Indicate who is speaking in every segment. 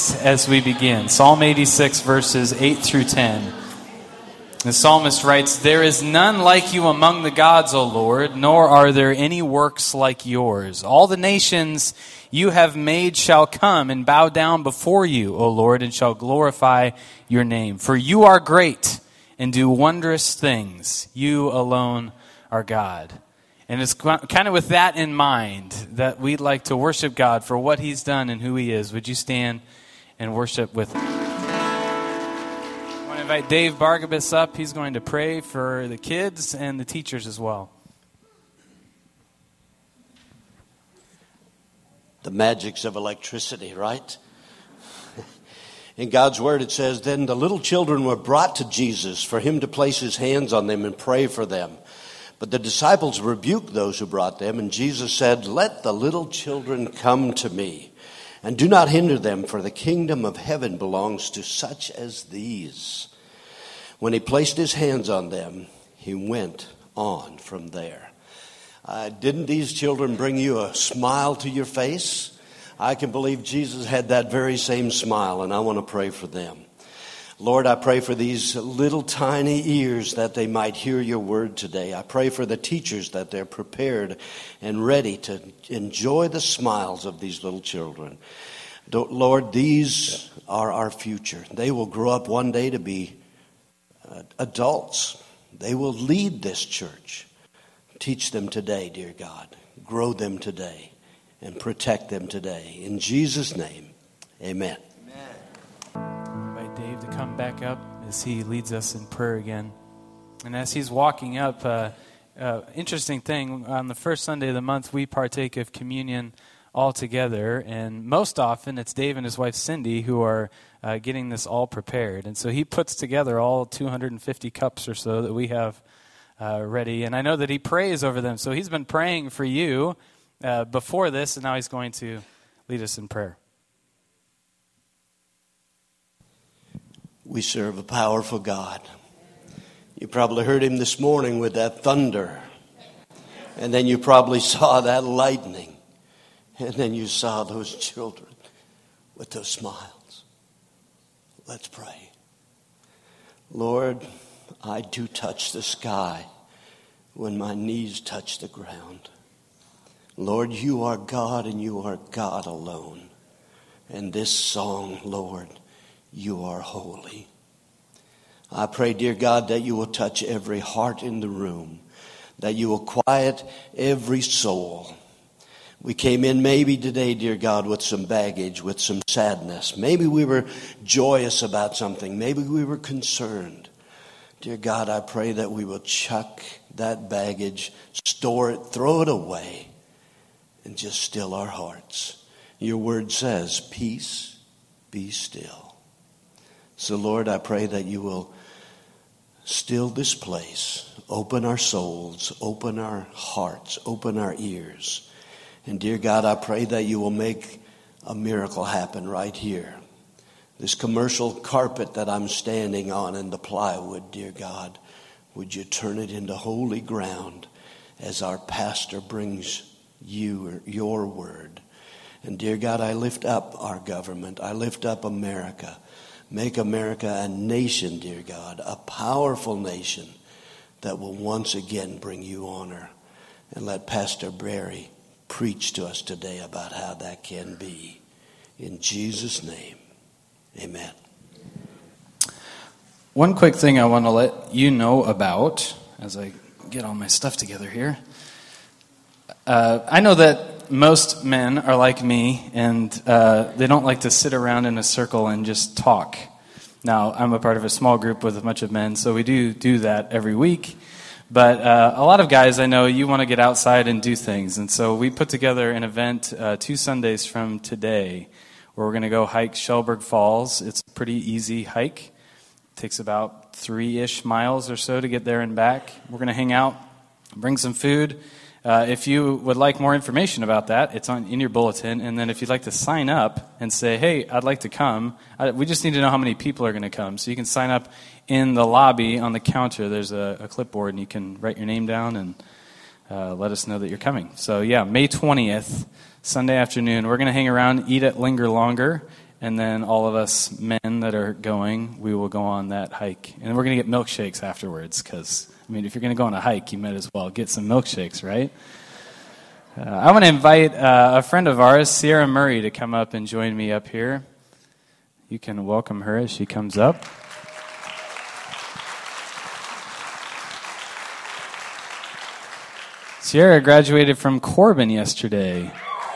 Speaker 1: 86 as we begin. Psalm 86, verses 8 through 10. The psalmist writes, "There is none like you among the gods, O Lord, nor are there any works like yours. All the nations you have made shall come and bow down before you, O Lord, and shall glorify your name. For you are great and do wondrous things. You alone are God." And it's kind of with that in mind that we'd like to worship God for what he's done and who he is. Would you stand and worship with me? I want to invite Dave Bargabas up. He's going to pray for the kids and the teachers as well.
Speaker 2: The magics of electricity, right? In God's word it says, "Then the little children were brought to Jesus for him to place his hands on them and pray for them. But the disciples rebuked those who brought them, and Jesus said, 'Let the little children come to me, and do not hinder them, for the kingdom of heaven belongs to such as these.' When he placed his hands on them, he went on from there." Didn't these children bring you a smile to your face? I can believe Jesus had that very same smile, and I want to pray for them. Lord, I pray for these little tiny ears that they might hear your word today. I pray for the teachers that they're prepared and ready to enjoy the smiles of these little children. Lord, these are our future. They will grow up one day to be adults. They will lead this church. Teach them today, dear God. Grow them today and protect them today. In Jesus' name, amen.
Speaker 1: Dave to come back up as he leads us in prayer again. And as he's walking up, interesting thing, on the first Sunday of the month, we partake of communion all together. And most often, it's Dave and his wife Cindy who are getting this all prepared. And so he puts together all 250 cups or so that we have ready. And I know that he prays over them. So he's been praying for you before this, and now he's going to lead us in prayer.
Speaker 2: We serve a powerful God. You probably heard him this morning with that thunder. And then you probably saw that lightning. And then you saw those children with those smiles. Let's pray. Lord, I do touch the sky when my knees touch the ground. Lord, you are God and you are God alone. And this song, Lord, you are holy. I pray, dear God, that you will touch every heart in the room, that you will quiet every soul. We came in maybe today, dear God, with some baggage, with some sadness. Maybe we were joyous about something. Maybe we were concerned. Dear God, I pray that we will chuck that baggage, store it, throw it away, and just still our hearts. Your word says, peace, be still. So, Lord, I pray that you will still this place, open our souls, open our hearts, open our ears. And, dear God, I pray that you will make a miracle happen right here. This commercial carpet that I'm standing on and the plywood, dear God, would you turn it into holy ground as our pastor brings you your word. And, dear God, I lift up our government. I lift up America. Make America a nation, dear God, a powerful nation that will once again bring you honor. And let Pastor Barry preach to us today about how that can be. In Jesus' name, amen.
Speaker 1: One quick thing I want to let you know about as I get all my stuff together here. I know that most men are like me, and they don't like to sit around in a circle and just talk. Now, I'm a part of a small group with a bunch of men, so we do that every week. But a lot of guys I know, you want to get outside and do things. And so we put together an event 2 Sundays from today where we're going to go hike Shelburne Falls. It's a pretty easy hike. It takes about 3-ish miles or so to get there and back. We're going to hang out, bring some food. If you would like more information about that, it's in your bulletin. And then if you'd like to sign up and say, hey, I'd like to come, we just need to know how many people are going to come. So you can sign up in the lobby on the counter. There's a clipboard, and you can write your name down and let us know that you're coming. So, yeah, May 20th, Sunday afternoon. We're going to hang around, eat at Linger Longer, and then all of us men that are going, we will go on that hike. And we're going to get milkshakes afterwards because, I mean, if you're going to go on a hike, you might as well get some milkshakes, right? I want to invite a friend of ours, Sierra Murray, to come up and join me up here. You can welcome her as she comes up. Sierra graduated from Corbin yesterday.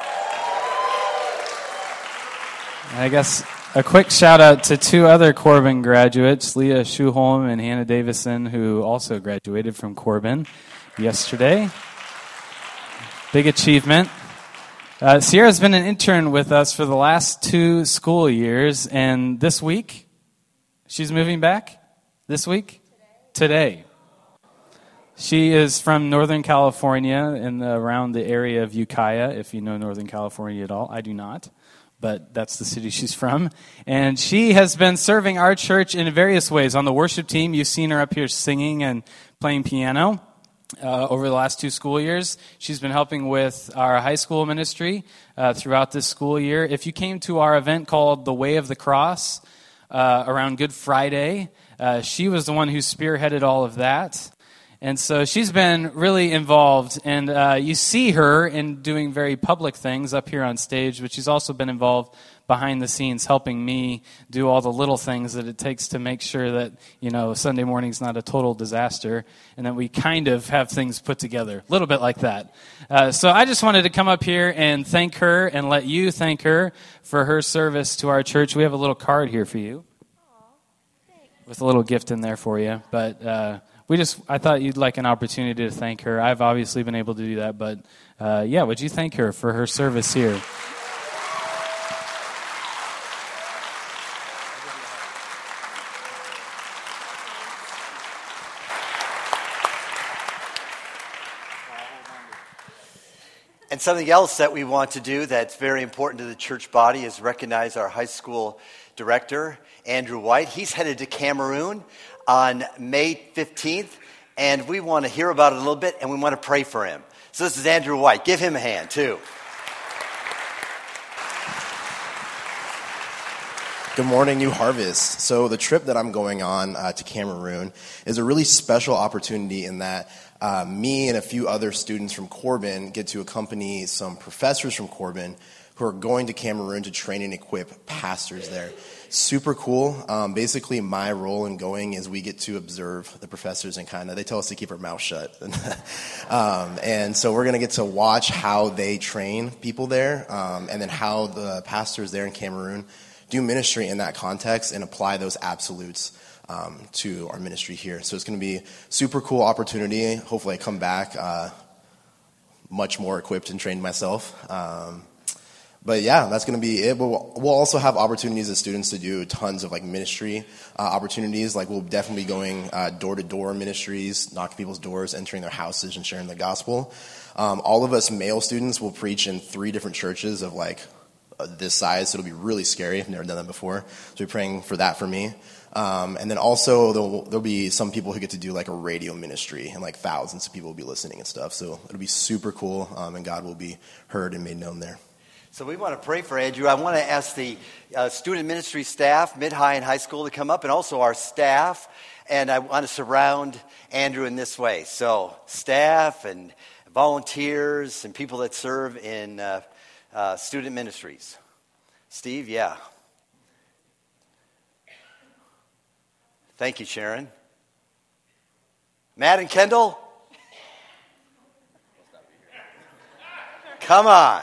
Speaker 1: I guess a quick shout out to two other Corbin graduates, Leah Schuholm and Hannah Davison, who also graduated from Corbin yesterday. Big achievement. Sierra's been an intern with us for the last 2 school years, and this week, she's moving back? This week? Today. She is from Northern California and around the area of Ukiah, if you know Northern California at all. I do not, but that's the city she's from. And she has been serving our church in various ways. On the worship team, you've seen her up here singing and playing piano. Over the last 2 school years. She's been helping with our high school ministry throughout this school year. If you came to our event called The Way of the Cross around Good Friday, she was the one who spearheaded all of that. And so she's been really involved, and you see her in doing very public things up here on stage, but she's also been involved behind the scenes helping me do all the little things that it takes to make sure that, you know, Sunday morning's not a total disaster, and that we kind of have things put together, a little bit like that. So I just wanted to come up here and thank her and let you thank her for her service to our church. We have a little card here for you with a little gift in there for you, but I thought you'd like an opportunity to thank her. I've obviously been able to do that, but would you thank her for her service here?
Speaker 2: And something else that we want to do that's very important to the church body is recognize our high school director, Andrew White. He's headed to Cameroon on May 15th, and we want to hear about it a little bit, and we want to pray for him. So this is Andrew White. Give him a hand, too.
Speaker 3: Good morning, New Harvest. So the trip that I'm going on to Cameroon is a really special opportunity in that me and a few other students from Corbin get to accompany some professors from Corbin who are going to Cameroon to train and equip pastors there. Super cool. Basically, my role in going is we get to observe the professors and they tell us to keep our mouth shut. And so we're going to get to watch how they train people there and then how the pastors there in Cameroon do ministry in that context and apply those absolutes to our ministry here. So it's going to be a super cool opportunity. Hopefully I come back much more equipped and trained myself. But yeah, that's going to be it. But we'll also have opportunities as students to do tons of ministry opportunities. We'll definitely be going door-to-door ministries, knocking people's doors, entering their houses, and sharing the gospel. All of us male students will preach in 3 different churches of this size, so it'll be really scary. I've never done that before. So we're praying for that for me. And then also there'll be some people who get to do a radio ministry, and thousands of people will be listening and stuff. So it'll be super cool, and God will be heard and made known there.
Speaker 2: So we want to pray for Andrew. I want to ask the student ministry staff, mid-high and high school, to come up, and also our staff. And I want to surround Andrew in this way. So staff and volunteers and people that serve in student ministries. Steve, yeah. Thank you, Sharon. Matt and Kendall? Come on.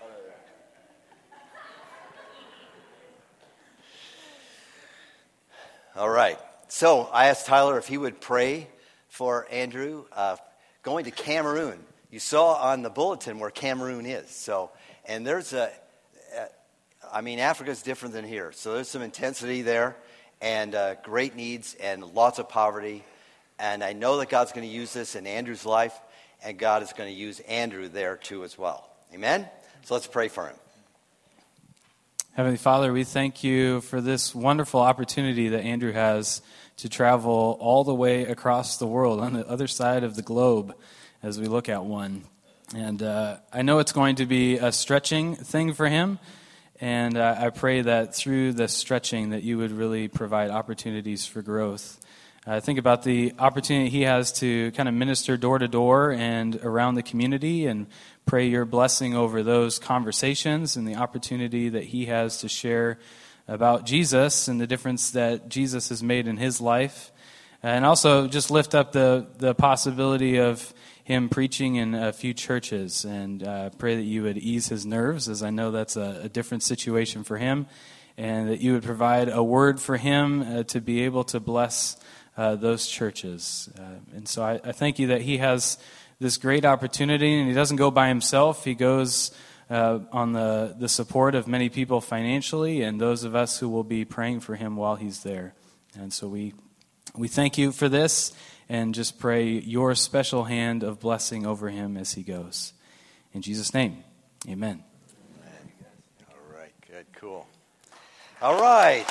Speaker 2: All right. So I asked Tyler if he would pray for Andrew going to Cameroon. You saw on the bulletin where Cameroon is. And there's Africa's different than here. So there's some intensity there and great needs and lots of poverty. And I know that God's going to use this in Andrew's life, and God is going to use Andrew there too as well. Amen? So let's pray for him.
Speaker 1: Heavenly Father, we thank you for this wonderful opportunity that Andrew has to travel all the way across the world on the other side of the globe as we look at one. And I know it's going to be a stretching thing for him, And I pray that through the stretching that you would really provide opportunities for growth. Think about the opportunity he has to kind of minister door to door and around the community, and pray your blessing over those conversations and the opportunity that he has to share about Jesus and the difference that Jesus has made in his life. And also just lift up the possibility of him preaching in a few churches, and pray that you would ease his nerves, as I know that's a different situation for him, and that you would provide a word for him to be able to bless those churches. And so I thank you that he has this great opportunity, and he doesn't go by himself. He goes on the support of many people financially, and those of us who will be praying for him while he's there. And so we thank you for this, and just pray your special hand of blessing over him as he goes. In Jesus' name, amen.
Speaker 4: All right, good, cool. All right.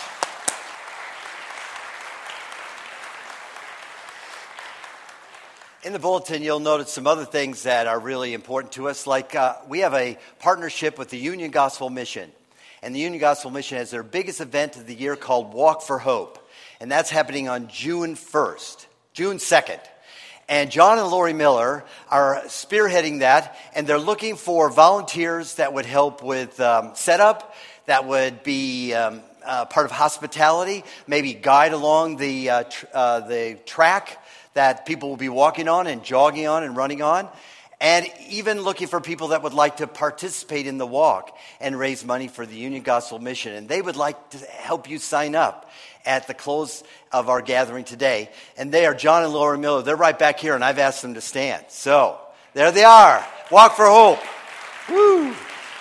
Speaker 4: In the bulletin, you'll notice some other things that are really important to us. Like we have a partnership with the Union Gospel Mission. And the Union Gospel Mission has their biggest event of the year called Walk for Hope. And that's happening on June 2nd. And John and Lori Miller are spearheading that. And they're looking for volunteers that would help with setup, that would be part of hospitality, maybe guide along the track that people will be walking on and jogging on and running on, and even looking for people that would like to participate in the walk and raise money for the Union Gospel Mission. And they would like to help you sign up at the close of our gathering today. And they are John and Laura Miller. They're right back here, and I've asked them to stand. So there they are. Walk for Hope. Woo!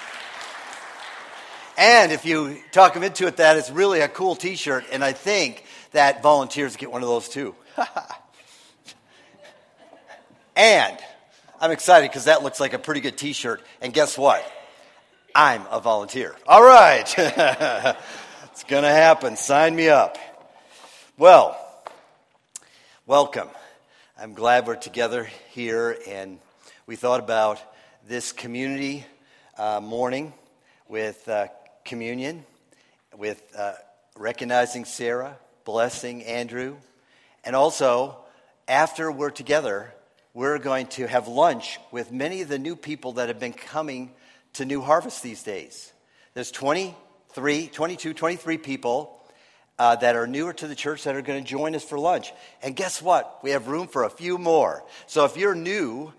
Speaker 4: And if you talk them into it, that is really a cool T-shirt, and I think that volunteers get one of those too. And I'm excited because that looks like a pretty good T-shirt. And guess what? I'm a volunteer. All right. It's going to happen. Sign me up. Well, welcome. I'm glad we're together here. And we thought about this community morning with communion, with recognizing Sarah, blessing Andrew. And also, after we're together, we're going to have lunch with many of the new people that have been coming to New Harvest these days. There's 23 people that are newer to the church that are going to join us for lunch. And guess what? We have room for a few more. So if you're new,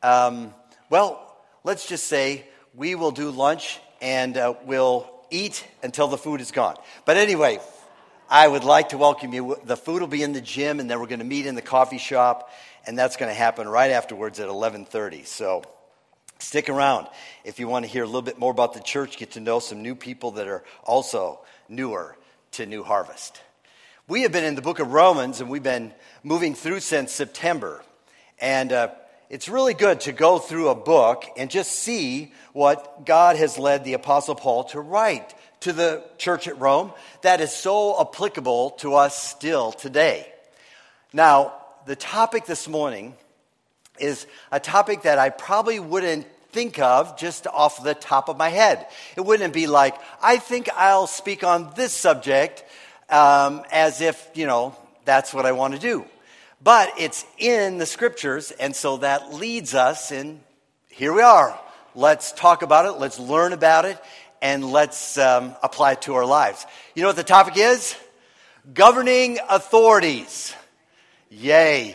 Speaker 4: let's just say we will do lunch and we'll eat until the food is gone. But anyway, I would like to welcome you. The food will be in the gym, and then we're going to meet in the coffee shop. And that's going to happen right afterwards at 11:30. So stick around if you want to hear a little bit more about the church, get to know some new people that are also newer to New Harvest. We have been in the book of Romans, and we've been moving through since September. And it's really good to go through a book and just see what God has led the Apostle Paul to write to the church at Rome that is so applicable to us still today. Now, the topic this morning is a topic that I probably wouldn't think of just off the top of my head. It wouldn't be like, I think I'll speak on this subject as if, that's what I want to do. But it's in the scriptures, and so that leads us, and here we are. Let's talk about it, let's learn about it, and let's apply it to our lives. You know what the topic is? Governing authorities. Yay.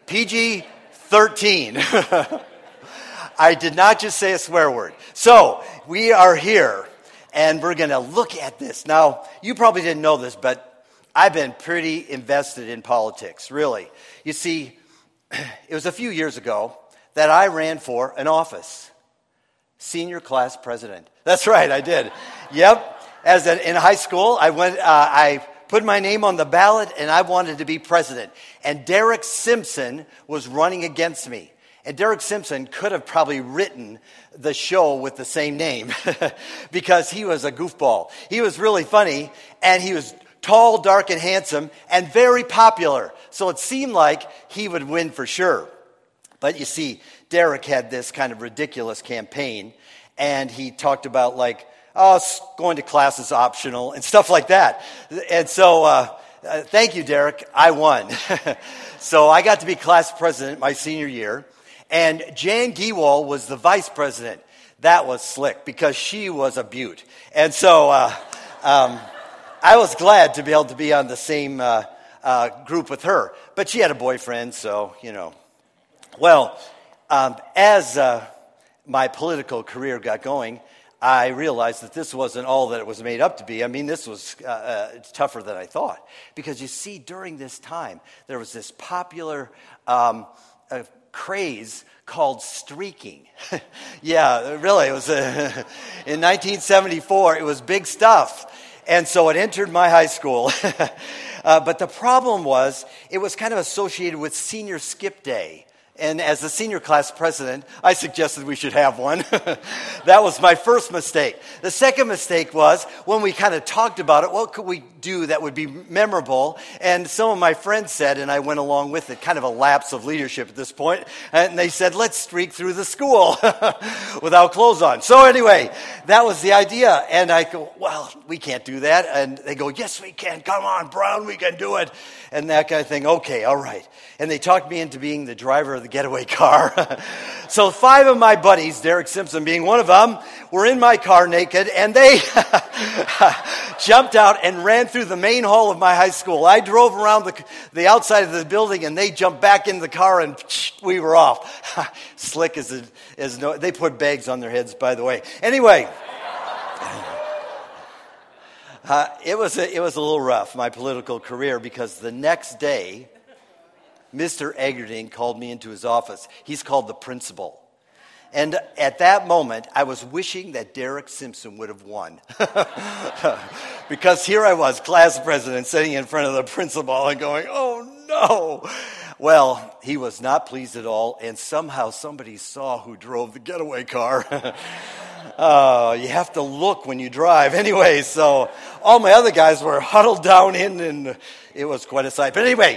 Speaker 4: PG-13. I did not just say a swear word. So, we are here, and we're going to look at this. Now, you probably didn't know this, but I've been pretty invested in politics, really. You see, it was a few years ago that I ran for an office. Senior class president. That's right, I did. Yep. In high school, I put my name on the ballot, and I wanted to be president. And Derek Simpson was running against me. And Derek Simpson could have probably written the show with the same name because he was a goofball. He was really funny, and he was tall, dark, and handsome, and very popular. So it seemed like he would win for sure. But you see, Derek had this kind of ridiculous campaign, and he talked about oh, going to class is optional and stuff like that. And so, thank you, Derek. I won. So I got to be class president my senior year. And Jan Gewall was the vice president. That was slick because she was a beaut. And so I was glad to be able to be on the same group with her. But she had a boyfriend, so, you know. Well, as my political career got going, I realized that this wasn't all that it was made up to be. I mean, this was tougher than I thought. Because you see, during this time, there was this popular craze called streaking. Yeah, really, it was in 1974, it was big stuff. And so it entered my high school. But the problem was, it was kind of associated with senior skip day. And as the senior class president, I suggested we should have one. That was my first mistake. The second mistake was when we kind of talked about it, what could we do that would be memorable? And some of my friends said, and I went along with it, kind of a lapse of leadership at this point, and they said, let's streak through the school without clothes on. So anyway, that was the idea. And I go, well, we can't do that. And they go, yes, we can. Come on, Brown, we can do it. And that kind of thing. Okay, all right. And they talked me into being the driver of the getaway car. So 5 of my buddies, Derek Simpson being one of them, were in my car naked, and they jumped out and ran through the main hall of my high school. I drove around the outside of the building, and they jumped back in the car, and we were off. Slick as no. They put bags on their heads, by the way. Anyway. It was a little rough, my political career, because the next day, Mr. Eggerding called me into his office. He's called the principal. And at that moment, I was wishing that Derek Simpson would have won. Because here I was, class president, sitting in front of the principal and going, oh no. Well, he was not pleased at all, and somehow somebody saw who drove the getaway car. You have to look when you drive. Anyway, so all my other guys were huddled down in, and it was quite a sight. But anyway,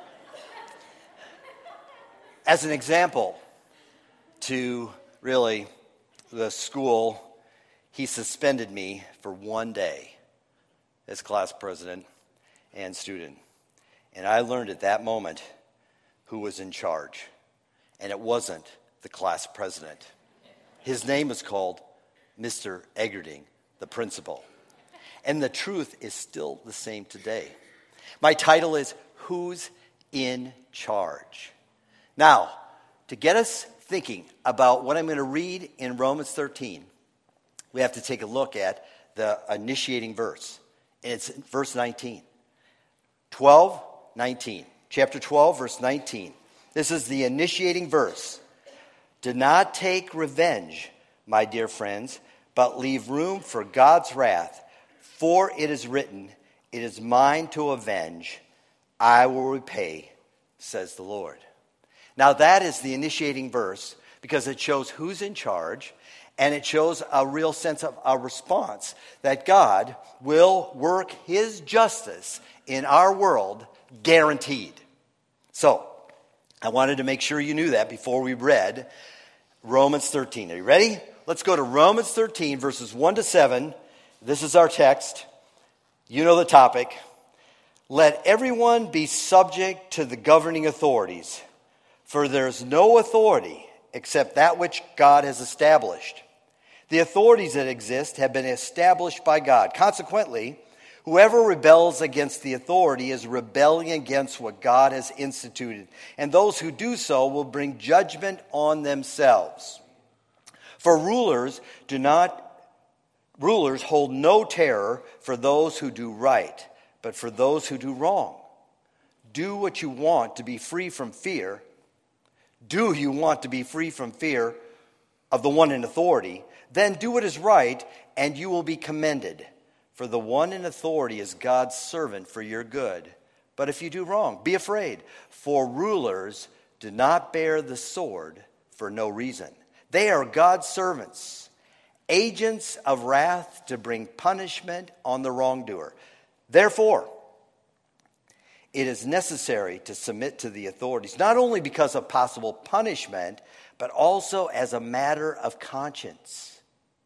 Speaker 4: as an example to really the school, he suspended me for 1 day as class president and student. And I learned at that moment who was in charge. And it wasn't the class president. His name is called Mr. Eggerding, the principal. And the truth is still the same today. My title is Who's in Charge? Now, to get us thinking about what I'm going to read in Romans 13, we have to take a look at the initiating verse. And it's verse 19. 19. Chapter 12, verse 19. This is the initiating verse. Do not take revenge, my dear friends, but leave room for God's wrath. For it is written, it is mine to avenge. I will repay, says the Lord. Now that is the initiating verse because it shows who's in charge, and it shows a real sense of a response that God will work his justice in our world, guaranteed. So, I wanted to make sure you knew that before we read Romans 13. Are you ready? Let's go to Romans 13, verses 1 to 7. This is our text. You know the topic. Let everyone be subject to the governing authorities, for there is no authority except that which God has established. The authorities that exist have been established by God. Consequently, whoever rebels against the authority is rebelling against what God has instituted, and those who do so will bring judgment on themselves. For rulers hold no terror for those who do right, but for those who do wrong. Do what you want to be free from fear. Do you want to be free from fear of the one in authority? Then do what is right, and you will be commended. For the one in authority is God's servant for your good. But if you do wrong, be afraid, for rulers do not bear the sword for no reason. They are God's servants, agents of wrath to bring punishment on the wrongdoer. Therefore, it is necessary to submit to the authorities, not only because of possible punishment, but also as a matter of conscience.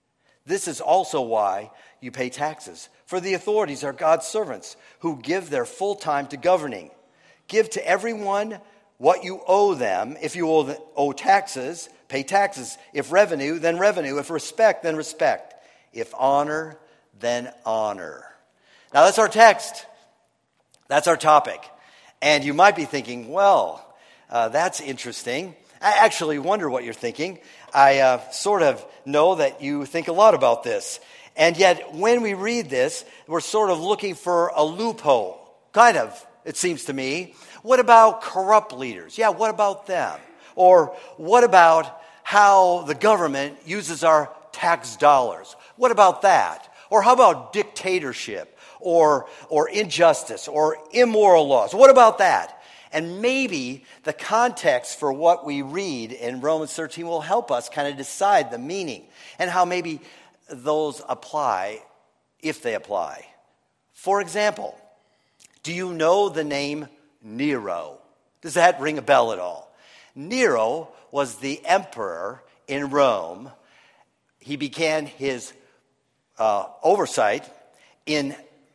Speaker 4: This is also why you pay taxes. For the authorities are God's servants who give their full time to governing. Give to everyone what you owe them. If you owe taxes, pay taxes. If revenue, then revenue. If respect, then respect. If honor, then honor. Now that's our text. That's our topic. And you might be thinking, well, that's interesting. I actually wonder what you're thinking. I sort of know that you think a lot about this. And yet, when we read this, we're sort of looking for a loophole. Kind of, it seems to me. What about corrupt leaders? Yeah, what about them? Or what about how the government uses our tax dollars? What about that? Or how about dictatorship? Or injustice? Or immoral laws? What about that? And maybe the context for what we read in Romans 13 will help us kind of decide the meaning and how maybe those apply, if they apply. For example, do you know the name Nero? Does that ring a bell at all? Nero was the emperor in Rome. He began his oversight in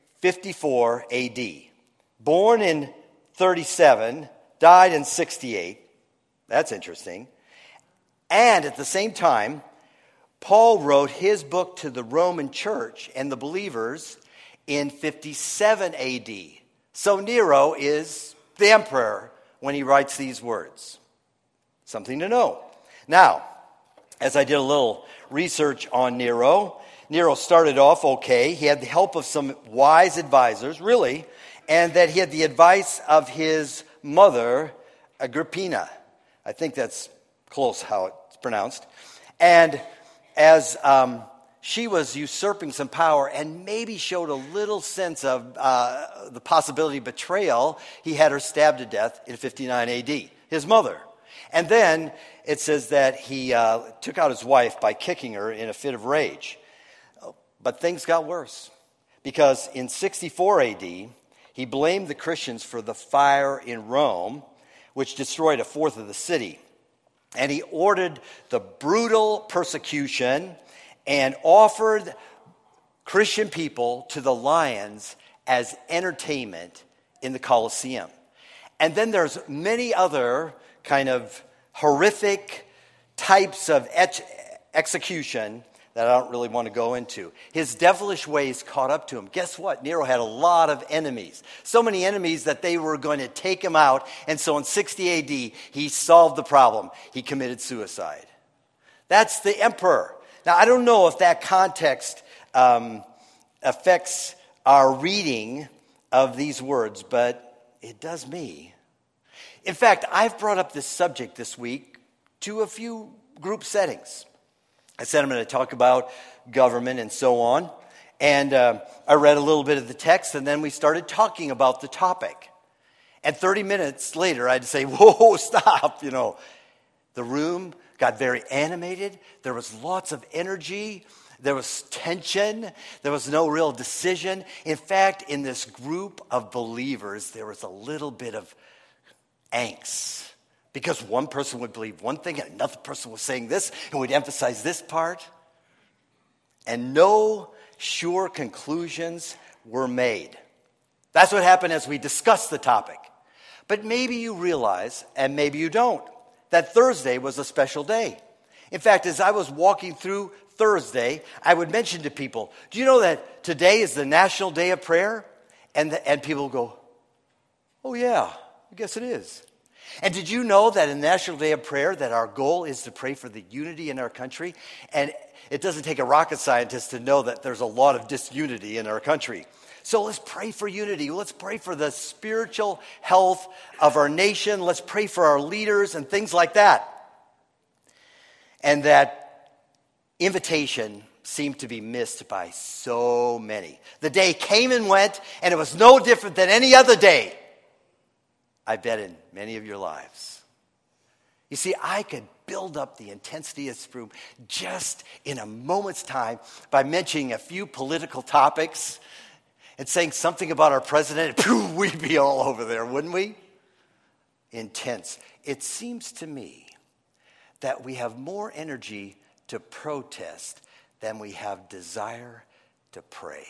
Speaker 4: 54 AD. Born in 37, died in 68. That's interesting. And at the same time, Paul wrote his book to the Roman church and the believers in 57 AD. So Nero is the emperor when he writes these words. Something to know. Now, as I did a little research on Nero started off okay. He had the help of some wise advisors, really, and that he had the advice of his mother, Agrippina. I think that's close how it's pronounced. And as she was usurping some power and maybe showed a little sense of the possibility of betrayal, he had her stabbed to death in 59 AD, his mother. And then it says that he took out his wife by kicking her in a fit of rage. But things got worse, because in 64 AD, he blamed the Christians for the fire in Rome, which destroyed a fourth of the city. And he ordered the brutal persecution and offered Christian people to the lions as entertainment in the Colosseum. And then there's many other kind of horrific types of execution that I don't really want to go into. His devilish ways caught up to him. Guess what? Nero had a lot of enemies. So many enemies that they were going to take him out. And so in 60 AD, he solved the problem. He committed suicide. That's the emperor. Now, I don't know if that context affects our reading of these words, but it does me. In fact, I've brought up this subject this week to a few group settings. I said I'm going to talk about government and so on. And I read a little bit of the text, and then we started talking about the topic. And 30 minutes later, I had to say, whoa, stop. The room got very animated. There was lots of energy. There was tension. There was no real decision. In fact, in this group of believers, there was a little bit of angst. Because one person would believe one thing and another person was saying this and would emphasize this part. And no sure conclusions were made. That's what happened as we discussed the topic. But maybe you realize, and maybe you don't, that Thursday was a special day. In fact, as I was walking through Thursday, I would mention to people, do you know that today is the National Day of Prayer? And people go, oh yeah, I guess it is. And did you know that in National Day of Prayer that our goal is to pray for the unity in our country? And it doesn't take a rocket scientist to know that there's a lot of disunity in our country. So let's pray for unity. Let's pray for the spiritual health of our nation. Let's pray for our leaders and things like that. And that invitation seemed to be missed by so many. The day came and went, and it was no different than any other day, I bet, in many of your lives. You see, I could build up the intensity of this room just in a moment's time by mentioning a few political topics and saying something about our president, and phew, we'd be all over there, wouldn't we? Intense. It seems to me that we have more energy to protest then we have desire to pray.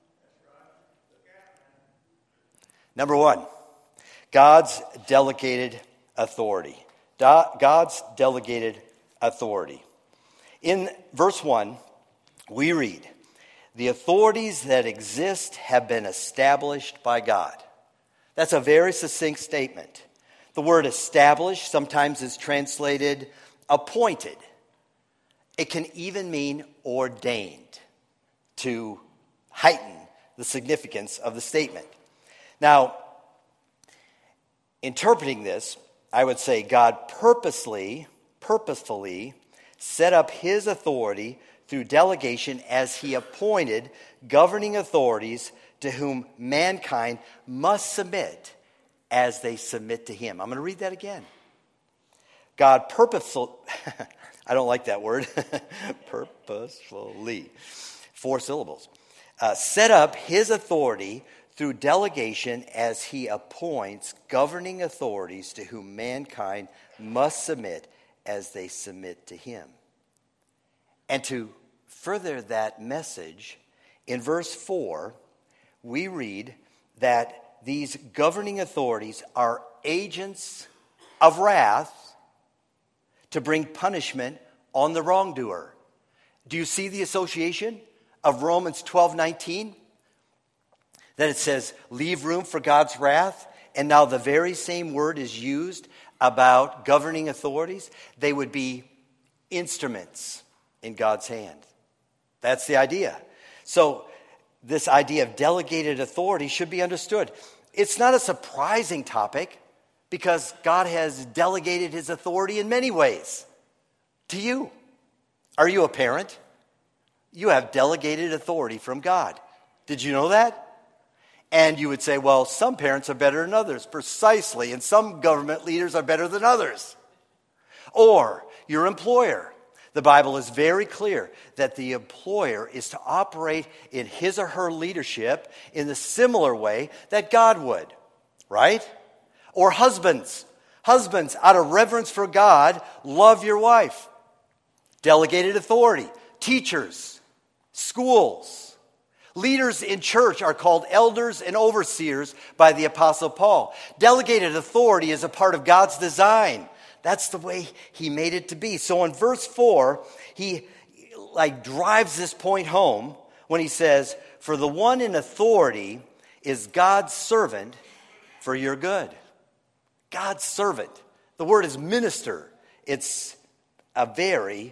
Speaker 4: Number one, God's delegated authority. God's delegated authority. In verse 1, we read, the authorities that exist have been established by God. That's a very succinct statement. The word established sometimes is translated appointed. It can even mean ordained to heighten the significance of the statement. Now, interpreting this, I would say God purposefully set up his authority through delegation as he appointed governing authorities to whom mankind must submit as they submit to him. I'm going to read that again. God purposefully, I don't like that word, purposefully, 4 syllables, set up his authority through delegation as he appoints governing authorities to whom mankind must submit as they submit to him. And to further that message, in verse 4, we read that these governing authorities are agents of wrath to bring punishment on the wrongdoer. Do you see the association of Romans 12:19? That it says, leave room for God's wrath. And now the very same word is used about governing authorities. They would be instruments in God's hand. That's the idea. So this idea of delegated authority should be understood. It's not a surprising topic because God has delegated his authority in many ways to you. Are you a parent? You have delegated authority from God. Did you know that? And you would say, well, some parents are better than others. Precisely. And some government leaders are better than others. Or your employer. The Bible is very clear that the employer is to operate in his or her leadership in the similar way that God would. Right? Or husbands. Husbands, out of reverence for God, love your wife. Delegated authority. Teachers. Schools. Leaders in church are called elders and overseers by the Apostle Paul. Delegated authority is a part of God's design. That's the way he made it to be. So in verse 4, he drives this point home when he says, for the one in authority is God's servant for your good. God's servant. The word is minister. It's a very,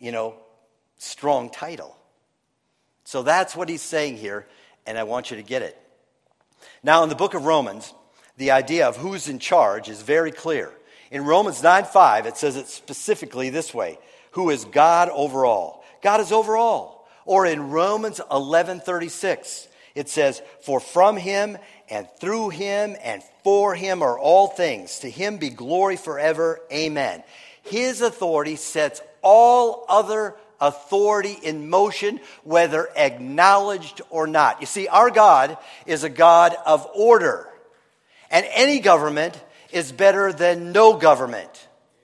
Speaker 4: strong title. So that's what he's saying here, and I want you to get it. Now, in the book of Romans, the idea of who's in charge is very clear. In Romans 9:5, it says it specifically this way, who is God over all? God is over all. Or in Romans 11:36, it says, for from him and through him and for him are all things. To him be glory forever. Amen. His authority sets all other authority in motion, whether acknowledged or not. You see, our God is a God of order. And any government is better than no government.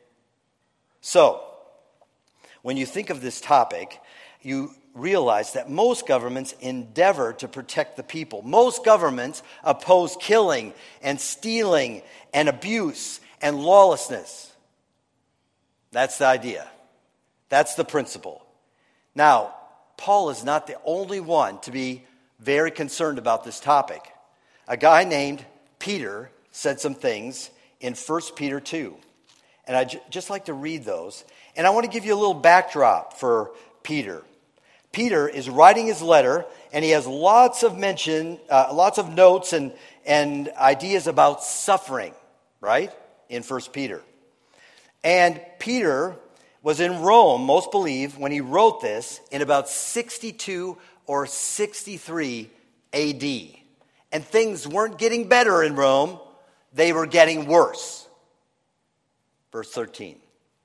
Speaker 4: So, when you think of this topic, you realize that most governments endeavor to protect the people. Most governments oppose killing and stealing and abuse and lawlessness. That's the idea. That's the principle. Now, Paul is not the only one to be very concerned about this topic. A guy named Peter said some things in 1 Peter 2. And I'd just like to read those. And I want to give you a little backdrop for Peter. Peter is writing his letter, and he has lots of notes and ideas about suffering, right? In 1 Peter. And Peter was in Rome, most believe, when he wrote this in about 62 or 63 AD. And things weren't getting better in Rome, they were getting worse. Verse 13.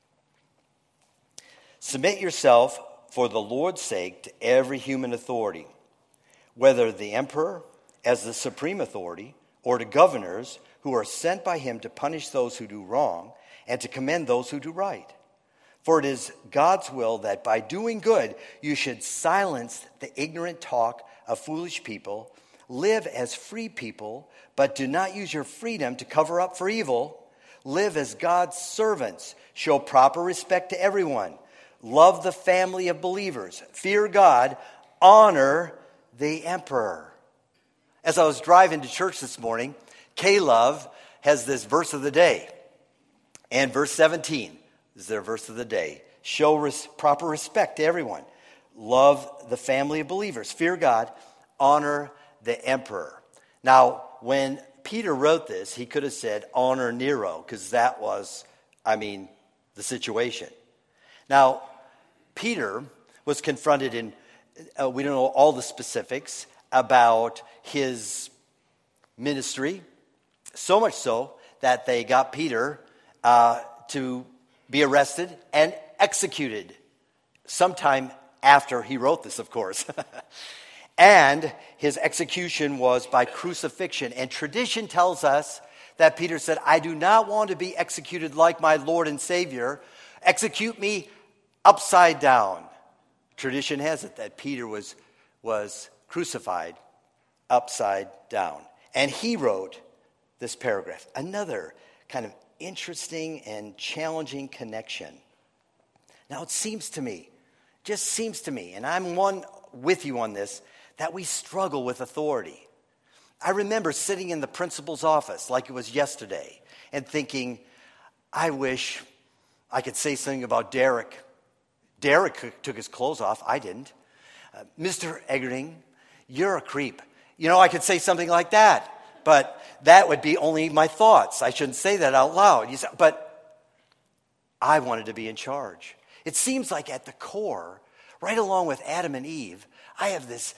Speaker 4: Submit yourself for the Lord's sake to every human authority, whether the emperor as the supreme authority or to governors who are sent by him to punish those who do wrong and to commend those who do right. For it is God's will that by doing good you should silence the ignorant talk of foolish people, live as free people, but do not use your freedom to cover up for evil. Live as God's servants, show proper respect to everyone, love the family of believers, fear God, honor the emperor. As I was driving to church this morning, K-Love has this verse of the day. And verse 17 is their verse of the day. Show proper respect to everyone. Love the family of believers. Fear God. Honor the emperor. Now, when Peter wrote this, he could have said, honor Nero, because that was, the situation. Now, Peter was confronted in, we don't know all the specifics about his ministry, so much so that they got Peter to be arrested and executed sometime after he wrote this, of course. And his execution was by crucifixion. And tradition tells us that Peter said, I do not want to be executed like my Lord and Savior. Execute me upside down. Tradition has it that Peter was crucified upside down. And he wrote this paragraph. Another kind of interesting and challenging connection. Now it seems to me, and I'm one with you on this, that we struggle with authority. I remember sitting in the principal's office like it was yesterday and thinking, I wish I could say something about Derek. Derek took his clothes off. I didn't. Mr. Eggerding, you're a creep. I could say something like that. But that would be only my thoughts. I shouldn't say that out loud. But I wanted to be in charge. It seems like at the core, right along with Adam and Eve, I have this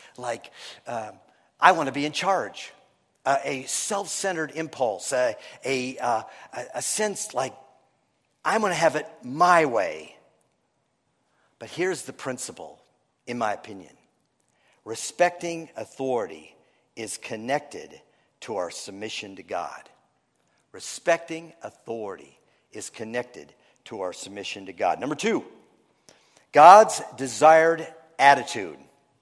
Speaker 4: I want to be in charge. A self-centered impulse, a sense like I'm going to have it my way. But here's the principle, in my opinion. Respecting authority is connected to our submission to God. Respecting authority is connected to our submission to God. Number 2, God's desired attitude.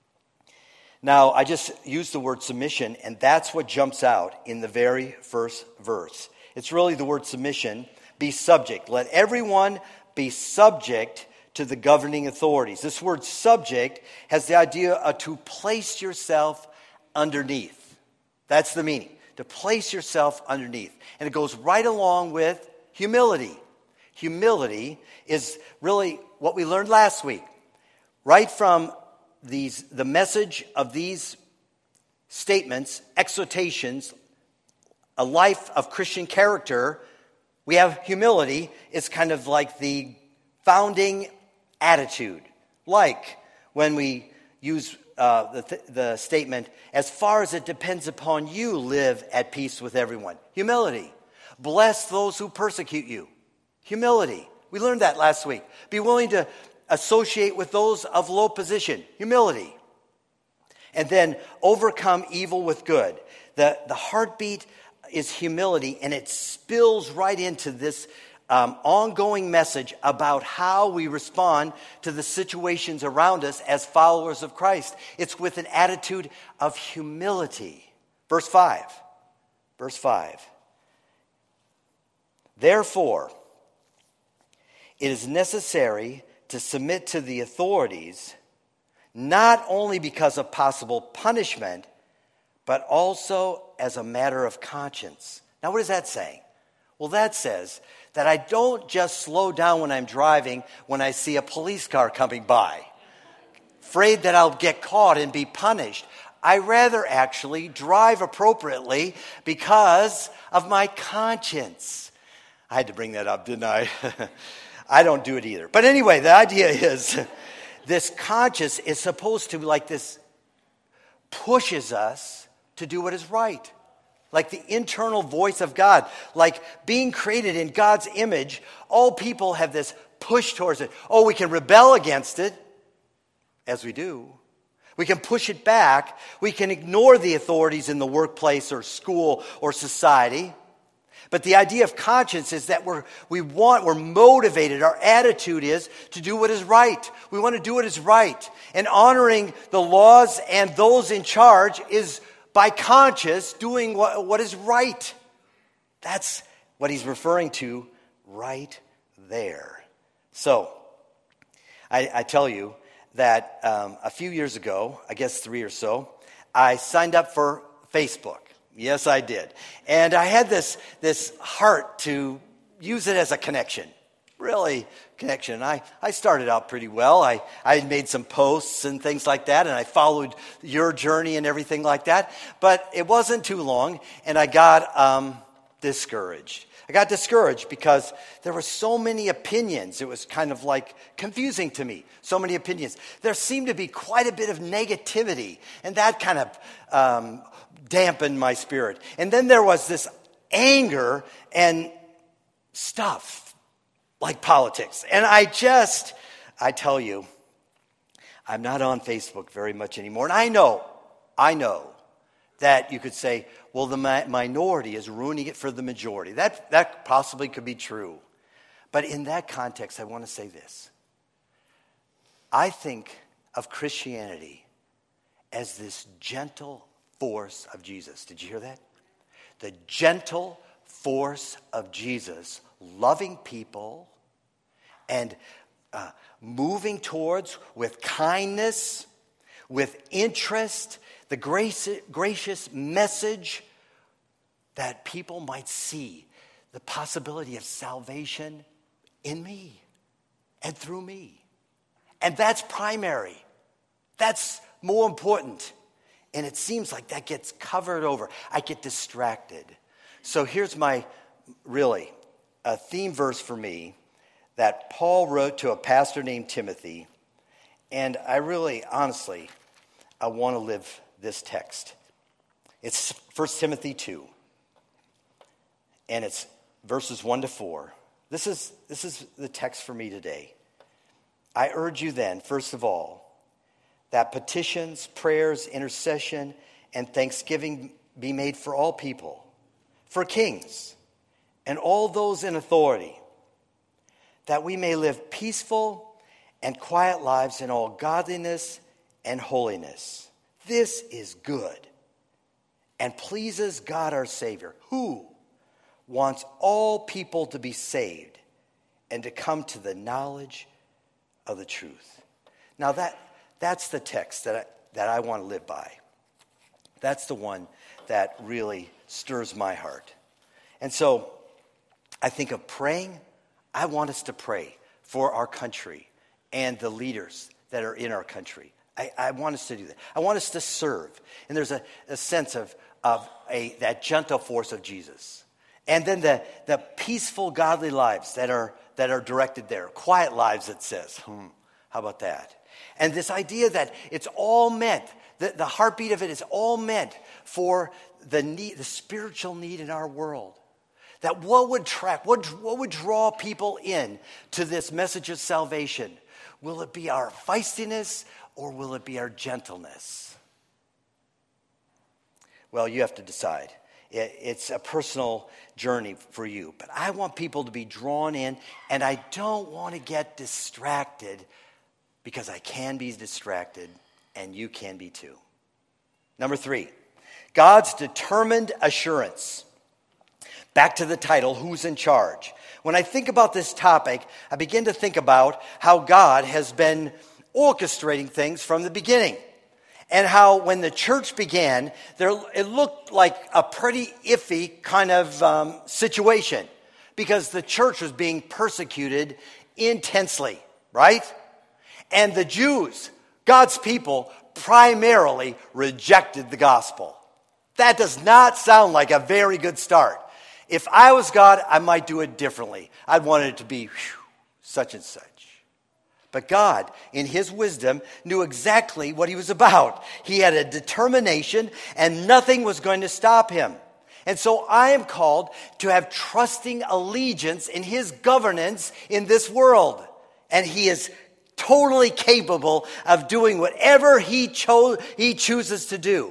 Speaker 4: Now, I just used the word submission, and that's what jumps out in the very first verse. It's really the word submission, be subject. Let everyone be subject to the governing authorities. This word subject has the idea of to place yourself underneath. That's the meaning, to place yourself underneath. And it goes right along with humility. Humility is really what we learned last week. Right from the message of these statements, exhortations, a life of Christian character, we have humility. It's kind of like the founding attitude. Like when we use the statement, as far as it depends upon you, live at peace with everyone. Humility. Bless those who persecute you. Humility. We learned that last week. Be willing to associate with those of low position. Humility. And then overcome evil with good. The heartbeat is humility, and it spills right into this ongoing message about how we respond to the situations around us as followers of Christ. It's with an attitude of humility. Verse 5. Therefore, it is necessary to submit to the authorities, not only because of possible punishment, but also as a matter of conscience. Now, what is that saying? Well, that says that I don't just slow down when I'm driving when I see a police car coming by, afraid that I'll get caught and be punished. I rather actually drive appropriately because of my conscience. I had to bring that up, didn't I? I don't do it either. But anyway, the idea is this conscience is supposed to, like this, pushes us to do what is right. Like the internal voice of God, like being created in God's image, all people have this push towards it. Oh, we can rebel against it, as we do. We can push it back. We can ignore the authorities in the workplace or school or society. But the idea of conscience is that we're motivated. Our attitude is to do what is right. We want to do what is right. And honoring the laws and those in charge is by conscience doing what is right. That's what he's referring to right there. So, I tell you that a few years ago, I guess 3 or so, I signed up for Facebook. Yes, I did. And I had this heart to use it as a connection. Really, connection. I started out pretty well. I had made some posts and things like that, and I followed your journey and everything like that. But it wasn't too long, and I got discouraged. I got discouraged because there were so many opinions. It was kind of like confusing to me. So many opinions. There seemed to be quite a bit of negativity, and that kind of dampened my spirit. And then there was this anger and stuff like politics. And I tell you, I'm not on Facebook very much anymore. And I know that you could say, well, the minority is ruining it for the majority. That possibly could be true. But in that context, I want to say this. I think of Christianity as this gentle force of Jesus. Did you hear that? The gentle force of Jesus, loving people and moving towards with kindness, with interest, the gracious message that people might see the possibility of salvation in me and through me. And that's primary. That's more important. And it seems like that gets covered over. I get distracted. So here's a theme verse for me that Paul wrote to a pastor named Timothy. And I really, honestly, I want to live this text. It's 1 Timothy 2. And it's verses 1 to 4. This is the text for me today. I urge you then, first of all, that petitions, prayers, intercession, and thanksgiving be made for all people, for kings, and all those in authority, that we may live peaceful and quiet lives in all godliness and holiness. This is good and pleases God our Savior, who wants all people to be saved and to come to the knowledge of the truth. Now that's the text that I want to live by. That's the one that really stirs my heart. And so I think of praying. I want us to pray for our country and the leaders that are in our country. I want us to do that. I want us to serve. And there's a sense of that gentle force of Jesus. And then the peaceful, godly lives that are directed there. Quiet lives, it says. How about that? And this idea that it's all meant, the heartbeat of it is all meant for the need, the spiritual need in our world. That what would draw people in to this message of salvation? Will it be our feistiness or will it be our gentleness? Well, you have to decide. It's a personal journey for you. But I want people to be drawn in, and I don't want to get distracted because I can be distracted, and you can be too. Number 3, God's determined assurance. Back to the title, who's in charge? When I think about this topic, I begin to think about how God has been orchestrating things from the beginning. And how when the church began, it looked like a pretty iffy kind of situation. Because the church was being persecuted intensely, right? And the Jews, God's people, primarily rejected the gospel. That does not sound like a very good start. If I was God, I might do it differently. I'd want it to be such and such. But God, in his wisdom, knew exactly what he was about. He had a determination, and nothing was going to stop him. And so I am called to have trusting allegiance in his governance in this world. And he is totally capable of doing whatever he chooses to do.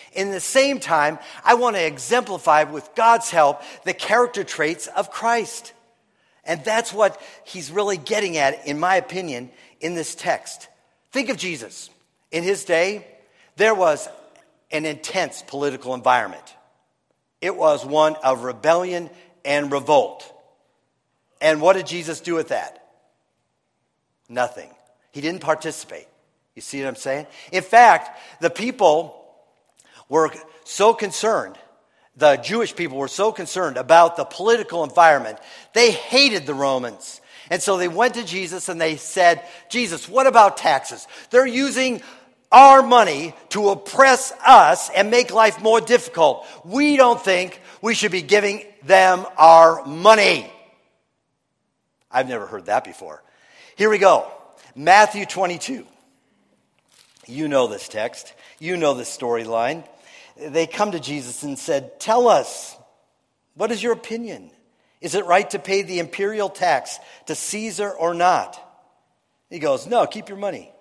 Speaker 4: In the same time, I want to exemplify, with God's help, the character traits of Christ. And that's what he's really getting at, in my opinion, in this text. Think of Jesus. In his day, there was an intense political environment. It was one of rebellion and revolt. And what did Jesus do with that? Nothing. He didn't participate. You see what I'm saying? In fact, the people were so concerned, the Jewish people were so concerned about the political environment, they hated the Romans. And so they went to Jesus and they said, Jesus, what about taxes? They're using our money to oppress us and make life more difficult. We don't think we should be giving them our money. I've never heard that before. Here we go. Matthew 22. You know this text. You know this storyline. They come to Jesus and said, tell us, what is your opinion? Is it right to pay the imperial tax to Caesar or not? He goes, no, keep your money.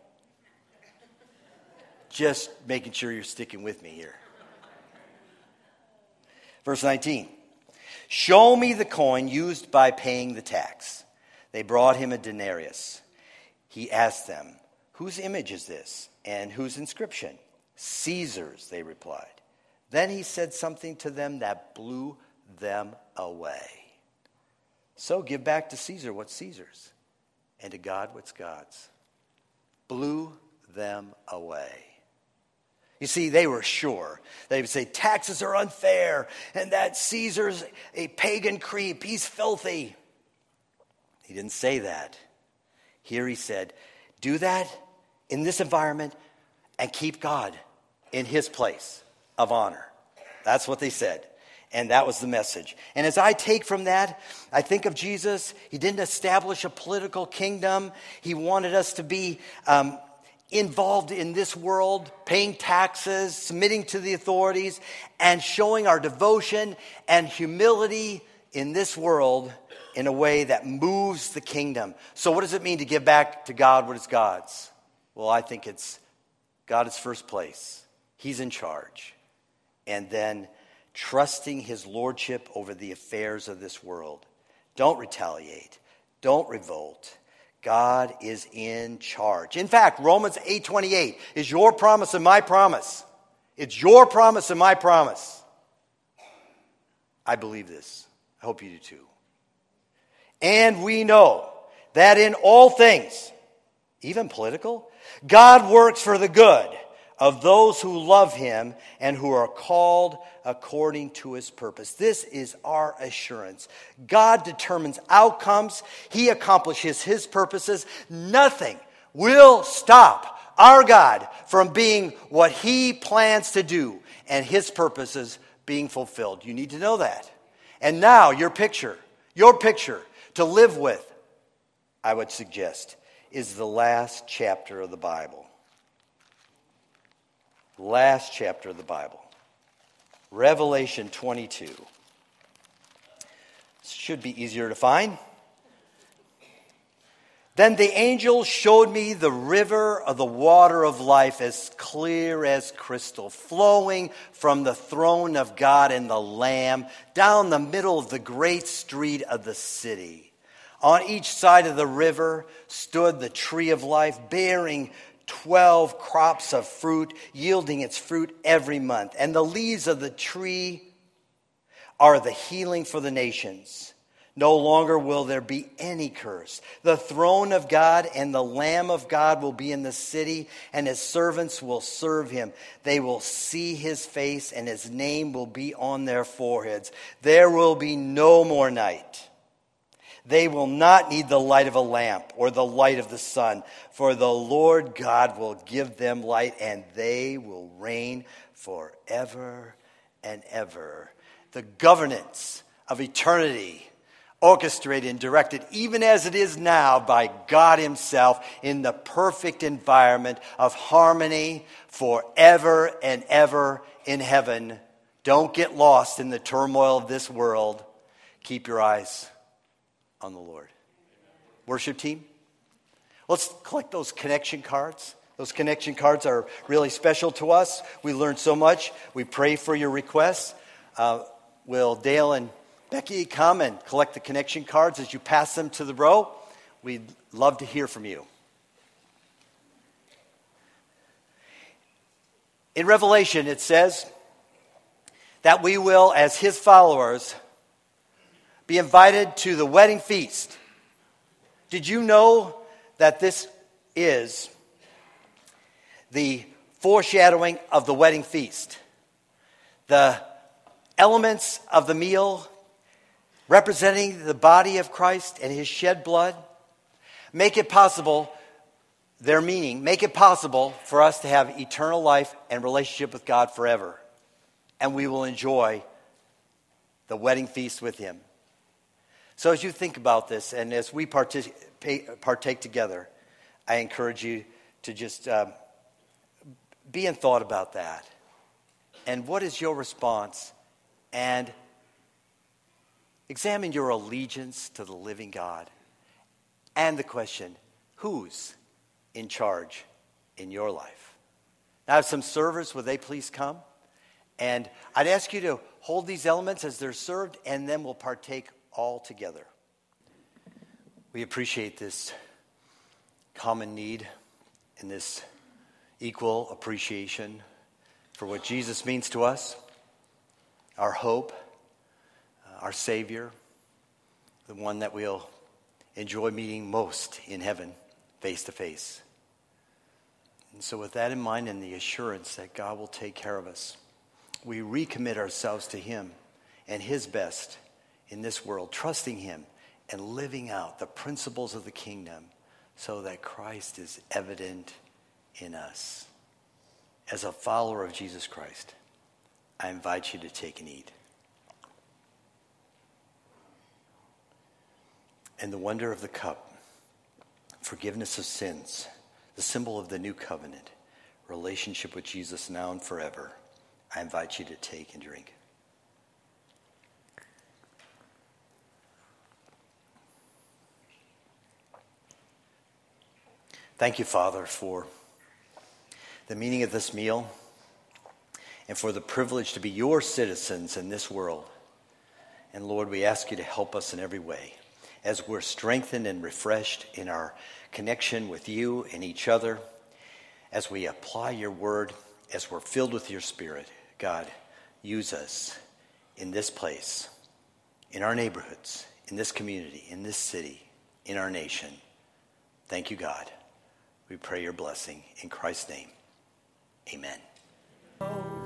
Speaker 4: Just making sure you're sticking with me here. Verse 19. Show me the coin used by paying the tax. They brought him a denarius. He asked them, whose image is this and whose inscription? Caesar's, they replied. Then he said something to them that blew them away. So give back to Caesar what's Caesar's, and to God what's God's. Blew them away. You see, they were sure. They would say, taxes are unfair, and that Caesar's a pagan creep. He's filthy. He didn't say that. Here he said, do that in this environment and keep God in his place of honor. That's what they said. And that was the message. And as I take from that, I think of Jesus. He didn't establish a political kingdom. He wanted us to be involved in this world, paying taxes, submitting to the authorities, and showing our devotion and humility in this world in a way that moves the kingdom. So what does it mean to give back to God what is God's? Well, I think it's God is first place. He's in charge. And then trusting his lordship over the affairs of this world. Don't retaliate. Don't revolt. God is in charge. In fact, Romans 8:28 is your promise and my promise. It's your promise and my promise. I believe this. I hope you do too. And we know that in all things, even political, God works for the good of those who love him and who are called according to his purpose. This is our assurance. God determines outcomes. He accomplishes his purposes. Nothing will stop our God from being what he plans to do and his purposes being fulfilled. You need to know that. And now your picture to live with, I would suggest, is the last chapter of the Bible. Last chapter of the Bible. Revelation 22. This should be easier to find. Then the angel showed me the river of the water of life as clear as crystal, flowing from the throne of God and the Lamb down the middle of the great street of the city. On each side of the river stood the tree of life, bearing 12 crops of fruit, yielding its fruit every month. And the leaves of the tree are the healing for the nations. No longer will there be any curse. The throne of God and the Lamb of God will be in the city, and his servants will serve him. They will see his face, and his name will be on their foreheads. There will be no more night. They will not need the light of a lamp or the light of the sun, for the Lord God will give them light, and they will reign forever and ever. The governance of eternity, orchestrated and directed, even as it is now, by God himself in the perfect environment of harmony forever and ever in heaven. Don't get lost in the turmoil of this world. Keep your eyes on the Lord. Worship team, let's collect those connection cards Those connection cards are really special to us. We learned so much. We pray for your requests. Will Dale and Becky come and collect the connection cards as you pass them to the row? We'd love to hear from you. In Revelation, it says that we will, as his followers, be invited to the wedding feast. Did you know that this is the foreshadowing of the wedding feast? The elements of the meal representing the body of Christ and his shed blood make it possible, their meaning, make it possible for us to have eternal life and relationship with God forever. And we will enjoy the wedding feast with him. So as you think about this and as we partake together, I encourage you to just be in thought about that. And what is your response? And examine your allegiance to the living God. And the question, who's in charge in your life? Now I have some servers, will they please come? And I'd ask you to hold these elements as they're served, and then we'll partake all together. We appreciate this common need and this equal appreciation for what Jesus means to us, our hope, our Savior, the one that we'll enjoy meeting most in heaven, face to face. And so with that in mind and the assurance that God will take care of us, we recommit ourselves to him and his best in this world, trusting him and living out the principles of the kingdom so that Christ is evident in us. As a follower of Jesus Christ, I invite you to take and eat. And the wonder of the cup, forgiveness of sins, the symbol of the new covenant, relationship with Jesus now and forever, I invite you to take and drink. Thank you, Father, for the meaning of this meal and for the privilege to be your citizens in this world. And Lord, we ask you to help us in every way as we're strengthened and refreshed in our connection with you and each other, as we apply your word, as we're filled with your Spirit. God, use us in this place, in our neighborhoods, in this community, in this city, in our nation. Thank you, God. We pray your blessing in Christ's name. Amen.